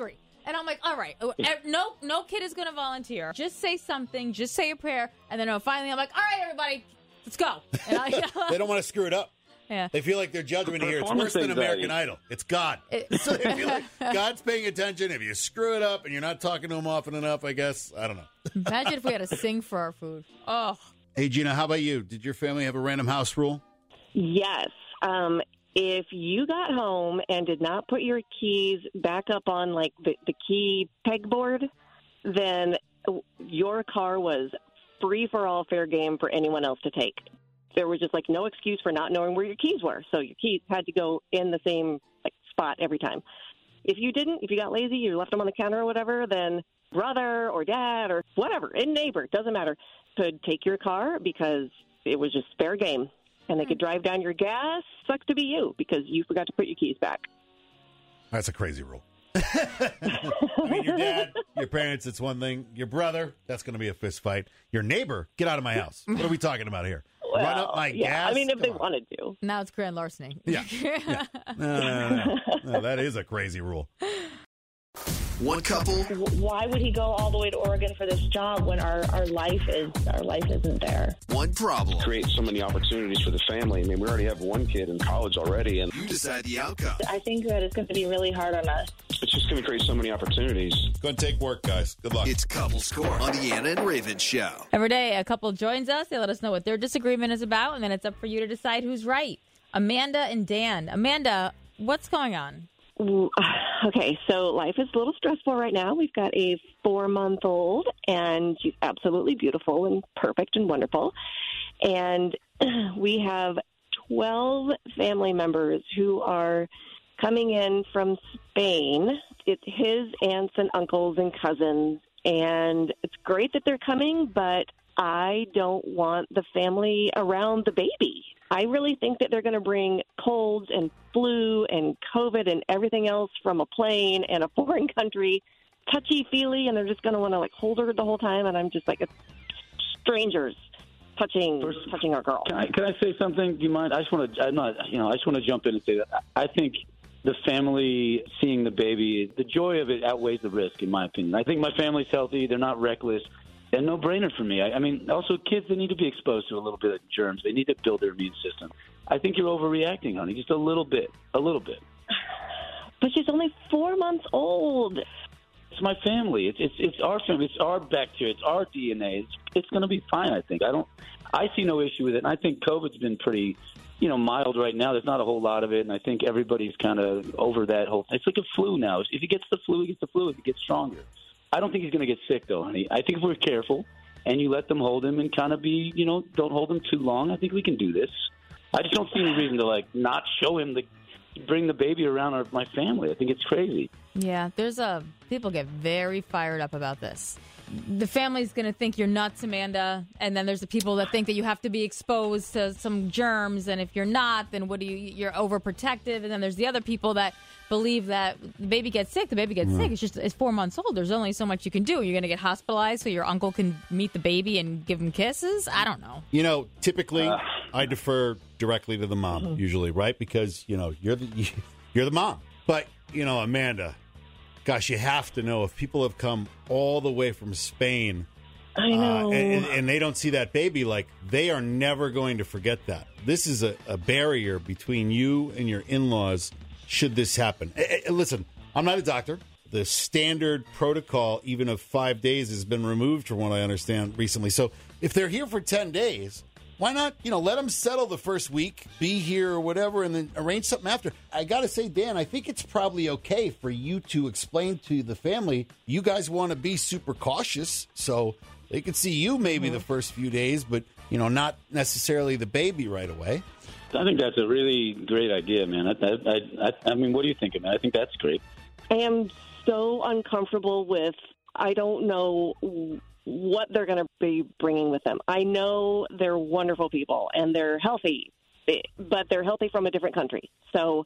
And I'm like, all right, no no kid is going to volunteer. Just say something. Just say a prayer. And then finally I'm like, all right, everybody, let's go. And I,
They don't want to screw it up.
Yeah.
They feel like their judgment here, it's worse than American Idol. It's God.
It,
so they feel like God's paying attention. If you screw it up and you're not talking to him often enough, I guess, I don't know.
Imagine if we had to sing for our food. Oh.
Hey, Gina, how about you? Did your family have a random house rule?
Yes. Um, if you got home and did not put your keys back up on, like, the, the key pegboard, then your car was free for all, fair game for anyone else to take. There was just, like, no excuse for not knowing where your keys were. So your keys had to go in the same, like, spot every time. If you didn't, if you got lazy, you left them on the counter or whatever, then brother or dad or whatever, a neighbor, doesn't matter, could take your car because it was just fair game. And they could drive down your gas. Sucks to be you because you forgot to put your keys back.
That's a crazy rule. I mean, your dad, your parents, it's one thing. Your brother, that's going to be a fist fight. Your neighbor, get out of my house. What are we talking about here?
Well,
Run up my
yeah,
gas?
I mean, if
Come
they
on.
wanted to.
Now it's grand larceny.
Yeah. yeah. No, no, no, no. No, that is a crazy rule.
One couple.
Why would he go all the way to Oregon for this job when our, our life is our life isn't there?
One problem.
Create so many opportunities for the family. I mean, we already have one kid in college already, and
you decide the outcome.
I think that it's going to be really hard on us.
It's just going to create so many opportunities.
Go and take work, guys. Good luck.
It's Couple Score on the Anna and Raven Show.
Every day, a couple joins us. They let us know what their disagreement is about, and then it's up for you to decide who's right. Amanda and Dan. Amanda, what's going on?
Okay, so life is a little stressful right now. We've got a four-month-old, and she's absolutely beautiful and perfect and wonderful. And we have twelve family members who are coming in from Spain. It's his aunts and uncles and cousins, and it's great that they're coming, but I don't want the family around the baby. I really think that they're going to bring colds and flu and COVID and everything else from a plane and a foreign country, touchy-feely, and they're just going to want to, like, hold her the whole time. And I'm just like, it's strangers touching First, touching our girl.
Can I, can I say something? Do you mind? I just want to. I'm not. You know, I just want to jump in and say that I think the family seeing the baby, the joy of it outweighs the risk, in my opinion. I think my family's healthy. They're not reckless. A no-brainer for me. I, I mean, also kids, they need to be exposed to a little bit of germs. They need to build their immune system. I think you're overreacting, honey, just a little bit, a little bit.
But she's only four months old.
It's my family. It's it's it's our family. It's our bacteria. It's our D N A. It's it's going to be fine. I think. I don't. I see no issue with it. And I think COVID's been pretty, you know, mild right now. There's not a whole lot of it, and I think everybody's kind of over that whole. It's like a flu now. If he gets the flu, he gets the flu. If he gets stronger. I don't think he's going to get sick, though, honey. I think if we're careful and you let them hold him and kind of be, you know, don't hold him too long, I think we can do this. I just don't see any reason to, like, not show him the, bring the baby around our, my family. I think it's crazy.
Yeah, there's a, people get very fired up about this. The family's going to think you're nuts, Amanda, and then there's the people that think that you have to be exposed to some germs, and if you're not, then what do you, you're overprotective, and then there's the other people that believe that the baby gets sick, the baby gets mm. sick, it's just, it's four months old, there's only so much you can do. You're going to get hospitalized so your uncle can meet the baby and give him kisses? I don't know.
You know, typically, uh, I defer directly to the mom, mm-hmm. usually, right? Because, you know, you're the, you're the mom. But, you know, Amanda, gosh, you have to know if people have come all the way from Spain
I know.
Uh, and, and they don't see that baby, like, they are never going to forget that. This is a, a barrier between you and your in-laws should this happen. Uh, listen, I'm not a doctor. The standard protocol, even of five days, has been removed from what I understand recently. So if they're here for ten days, why not, you know, let them settle the first week, be here or whatever, and then arrange something after. I got to say, Dan, I think it's probably okay for you to explain to the family, you guys want to be super cautious, so they could see you maybe mm-hmm. the first few days, but, you know, not necessarily the baby right away.
I think that's a really great idea, man. I, I, I, I mean, what do you think, man? I think that's great.
I am so uncomfortable with, I don't know what they're going to be bringing with them. I know they're wonderful people and they're healthy, but they're healthy from a different country. So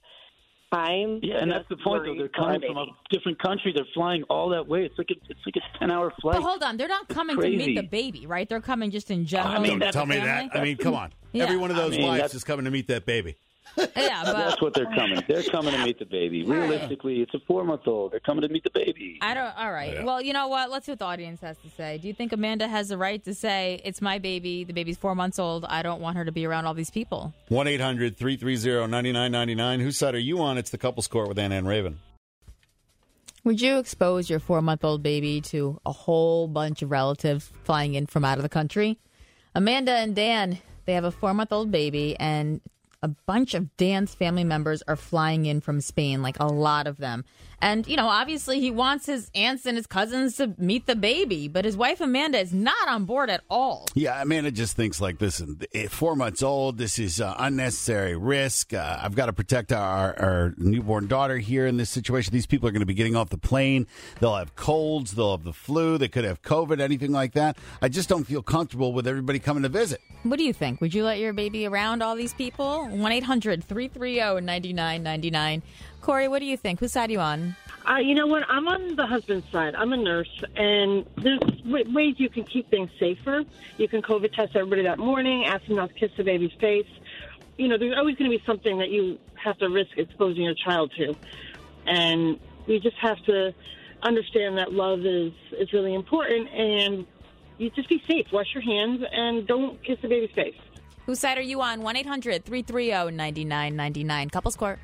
I'm
yeah, and that's the point, though. They're coming from a different country. They're flying all that way. It's like a, it's like a ten-hour flight.
But hold on, they're not coming to meet the baby, right? They're coming just in general.
I mean, tell me that. I mean, come on. Yeah. Every one of those
I mean,
wives is coming to meet that baby.
Yeah, but
That's what they're coming. They're coming to meet the baby. Realistically, it's a four-month-old. They're coming to meet the baby.
I don't. All right. Well, you know what? Let's see what the audience has to say. Do you think Amanda has the right to say, it's my baby, the baby's four months old, I don't want her to be around all these people?
one eight hundred three three zero nine nine nine nine. Whose side are you on? It's the Couples Court with Anna and Raven.
Would you expose your four-month-old baby to a whole bunch of relatives flying in from out of the country? Amanda and Dan, they have a four-month-old baby, and a bunch of Dan's family members are flying in from Spain, like a lot of them. And, you know, obviously he wants his aunts and his cousins to meet the baby, but his wife Amanda is not on board at all.
Yeah, Amanda just thinks like, listen, four months old, this is uh, unnecessary risk. Uh, I've got to protect our, our newborn daughter here in this situation. These people are going to be getting off the plane. They'll have colds. They'll have the flu. They could have COVID, anything like that. I just don't feel comfortable with everybody coming to visit.
What do you think? Would you let your baby around all these people? one eight hundred three three zero nine nine nine nine. Corey, what do you think? Whose side are you on?
Uh, you know what? I'm on the husband's side. I'm a nurse, and there's w- ways you can keep things safer. You can COVID test everybody that morning, ask them not to kiss the baby's face. You know, there's always going to be something that you have to risk exposing your child to. And you just have to understand that love is, is really important, and you just be safe. Wash your hands, and don't kiss the baby's face.
Whose side are you on? one eight hundred three three zero nine nine nine nine. Couples Court.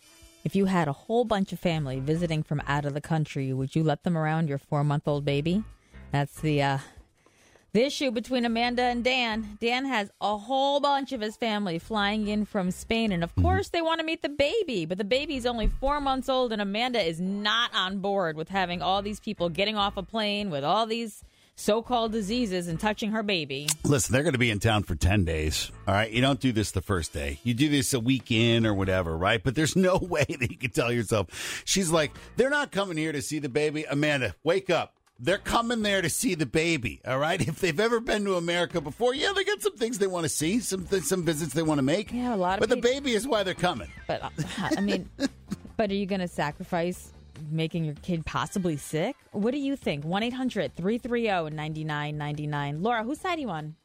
If you had a whole bunch of family visiting from out of the country, would you let them around your four-month-old baby? That's the uh, the issue between Amanda and Dan. Dan has a whole bunch of his family flying in from Spain, and of course they want to meet the baby, but the baby's only four months old, and Amanda is not on board with having all these people getting off a plane with all these so-called diseases and touching her baby.
Listen, they're going to be in town for ten days, all right? You don't do this the first day. You do this a week in or whatever, right? But there's no way that you can tell yourself. She's like, they're not coming here to see the baby. Amanda, wake up. They're coming there to see the baby, all right? If they've ever been to America before, yeah, they got some things they want to see, some th- some visits they want to make.
Yeah, a lot of
But the
people-
baby is why they're coming.
But, uh, I mean, but are you going to sacrifice making your kid possibly sick? What do you think? one eight hundred three three zero nine nine nine nine. Laura, whose side are you on?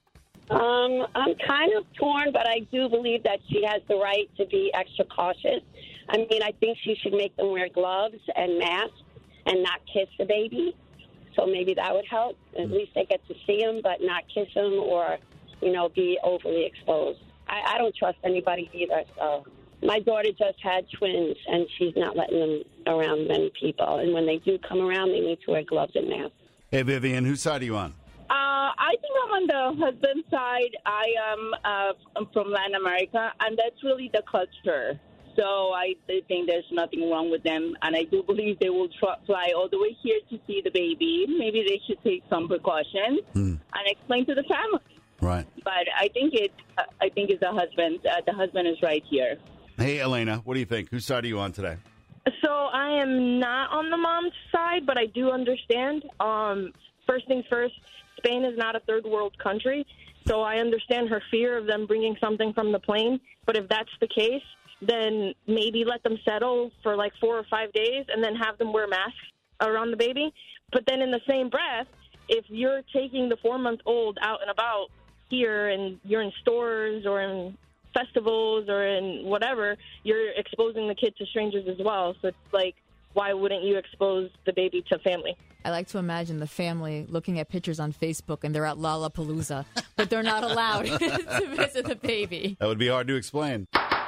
Um, I'm kind of torn, but I do believe that she has the right to be extra cautious. I mean, I think she should make them wear gloves and masks and not kiss the baby. So maybe that would help. At least they get to see him, but not kiss him or, you know, be overly exposed. I, I don't trust anybody either, so... My daughter just had twins, and she's not letting them around many people. And when they do come around, they need to wear gloves and masks.
Hey, Vivian, whose side are you on?
Uh, I think I'm on the husband side. I am uh, I'm from Latin America, and that's really the culture. So I think there's nothing wrong with them, and I do believe they will try, fly all the way here to see the baby. Maybe they should take some precautions
Hmm.
and explain to the family.
Right.
But I think it. Uh, I think it's the husband. Uh, the husband is right here.
Hey, Elena, what do you think? Whose side are you on today?
So I am not on the mom's side, but I do understand. Um, first things first, Spain is not a third world country, so I understand her fear of them bringing something from the plane. But if that's the case, then maybe let them settle for like four or five days and then have them wear masks around the baby. But then in the same breath, if you're taking the four-month-old out and about here and you're in stores or in festivals or in whatever, you're exposing the kid to strangers as well. So it's like, why wouldn't you expose the baby to family?
I like to imagine the family looking at pictures on Facebook and they're at Lollapalooza, but they're not allowed to visit the baby.
That would be hard to explain.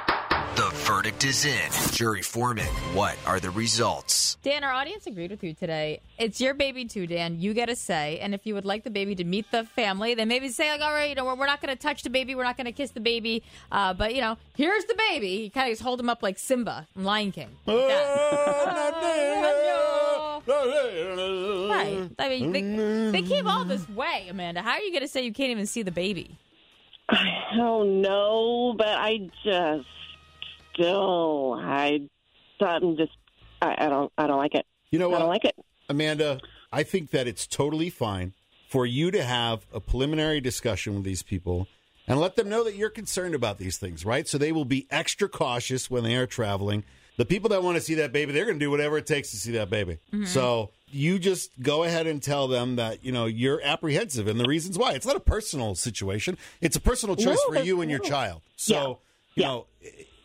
The verdict is in. Jury foreman, what are the results?
Dan, our audience agreed with you today. It's your baby too, Dan. You get a say. And if you would like the baby to meet the family, then maybe say, like, all right, you know, we're, we're not going to touch the baby. We're not going to kiss the baby. Uh, but, you know, here's the baby. You kind of just hold him up like Simba from Lion King. Like right. I mean, they, they came all this way, Amanda. How are you going to say you can't even see the baby?
I don't know, but I just still, I, I'm just, I, I don't, I don't like it.
You know what?
I don't like it.
Amanda, I think that it's totally fine for you to have a preliminary discussion with these people and let them know that you're concerned about these things, right? So they will be extra cautious when they are traveling. The people that want to see that baby, they're going to do whatever it takes to see that baby.
Mhm.
So you just go ahead and tell them that, you know, you're apprehensive and the reasons why. It's not a personal situation. It's a personal choice
No,
for
that's-
you and your
no.
child. So, you
Yeah.
know,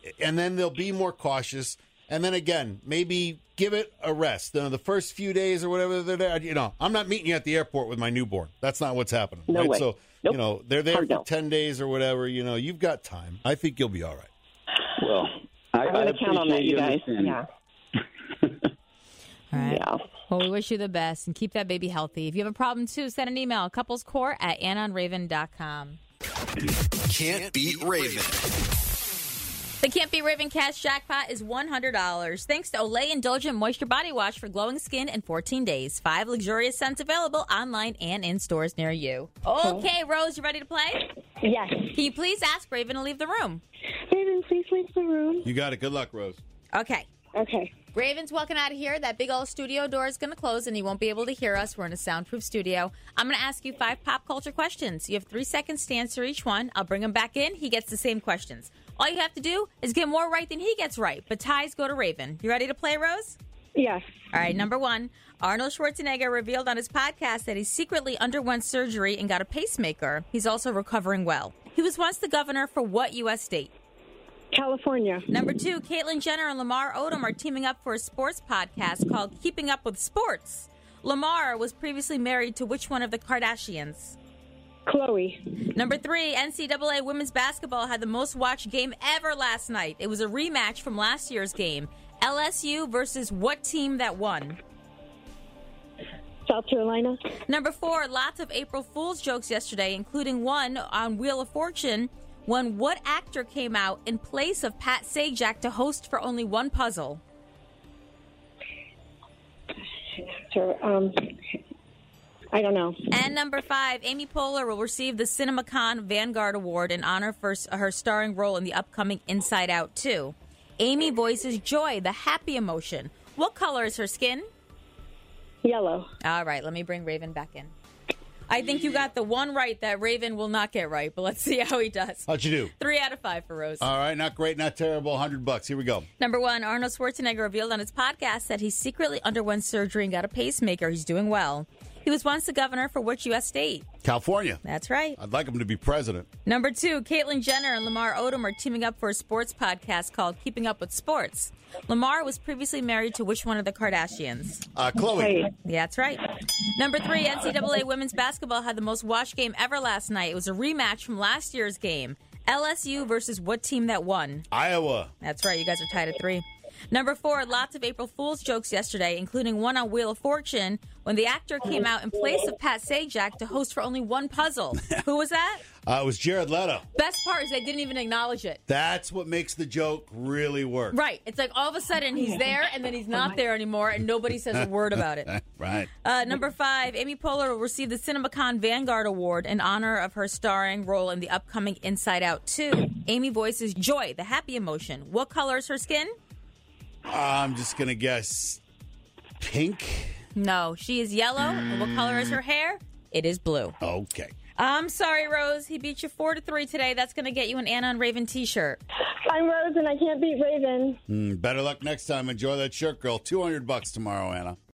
and then they'll be more cautious. And then again, maybe give it a rest. You know, the first few days or whatever they're there, you know, I'm not meeting you at the airport with my newborn. That's not what's happening.
No
right?
way.
So,
Nope.
you know, they're there
Hard
for
no.
ten days or whatever. You know, you've got time. I think you'll be all right.
Well, I,
I'm going
I
to count on that,
appreciate
you guys.
understanding.
Yeah.
All right.
Yeah.
Well, we wish you the best and keep that baby healthy. If you have a problem, too, send an email, couplescore at anon raven dot com.
Can't beat Raven.
The Can't Be Raven Cash Jackpot is one hundred dollars. Thanks to Olay Indulgent Moisture Body Wash for glowing skin in fourteen days. Five luxurious scents available online and in stores near you. Okay, Rose, you ready to play?
Yes.
Can you please ask Raven to leave the room?
Raven, please leave the room.
You got it. Good luck, Rose.
Okay.
Okay.
Raven's walking out of here. That big old studio door is going to close, and he won't be able to hear us. We're in a soundproof studio. I'm going to ask you five pop culture questions. You have three seconds to answer each one. I'll bring him back in. He gets the same questions. All you have to do is get more right than he gets right. But ties go to Raven. You ready to play, Rose?
Yes.
All right, number one. Arnold Schwarzenegger revealed on his podcast that he secretly underwent surgery and got a pacemaker. He's also recovering well. He was once the governor for what U S state?
California.
Number two, Caitlyn Jenner and Lamar Odom are teaming up for a sports podcast called Keeping Up with Sports. Lamar was previously married to which one of the Kardashians?
Chloe.
Number three, N C double A women's basketball had the most watched game ever last night. It was a rematch from last year's game. L S U versus what team that won?
South Carolina.
Number four, lots of April Fool's jokes yesterday, including one on Wheel of Fortune, when what actor came out in place of Pat Sajak to host for only one puzzle?
Sure. Um, I don't know.
And number five, Amy Poehler will receive the CinemaCon Vanguard Award in honor for her starring role in the upcoming Inside Out two. Amy voices joy, the happy emotion. What color is her skin?
Yellow.
All right, let me bring Raven back in. I think you got the one right that Raven will not get right, but let's see how he does.
How'd you do?
Three out of five for Rose.
All right, not great, not terrible. one hundred bucks. Here we go.
Number one, Arnold Schwarzenegger revealed on his podcast that he secretly underwent surgery and got a pacemaker. He's doing well. He was once the governor for which U S state?
California.
That's right.
I'd like him to be president.
Number two, Caitlyn Jenner and Lamar Odom are teaming up for a sports podcast called Keeping Up with Sports. Lamar was previously married to which one of the Kardashians?
Uh, Chloe.
Yeah, that's right. Number three, N C double A women's basketball had the most watched game ever last night. It was a rematch from last year's game. L S U versus what team that won?
Iowa.
That's right. You guys are tied at three. Number four, lots of April Fool's jokes yesterday, including one on Wheel of Fortune, when the actor came out in place of Pat Sajak to host for only one puzzle. Who was that?
Uh, it was Jared Leto.
Best part is they didn't even acknowledge it.
That's what makes the joke really work.
Right. It's like all of a sudden he's there and then he's not there anymore and nobody says a word about it.
Right.
Uh, number five, Amy Poehler will receive the CinemaCon Vanguard Award in honor of her starring role in the upcoming Inside Out two. Amy voices joy, the happy emotion. What color is her skin?
I'm just going to guess pink.
No, she is yellow. And what color is her hair? It is blue.
Okay.
I'm sorry, Rose. He beat you four to three today. That's going to get you an Anna and Raven T-shirt.
I'm Rose, and I can't beat Raven.
Mm, better luck next time. Enjoy that shirt, girl. two hundred bucks tomorrow, Anna.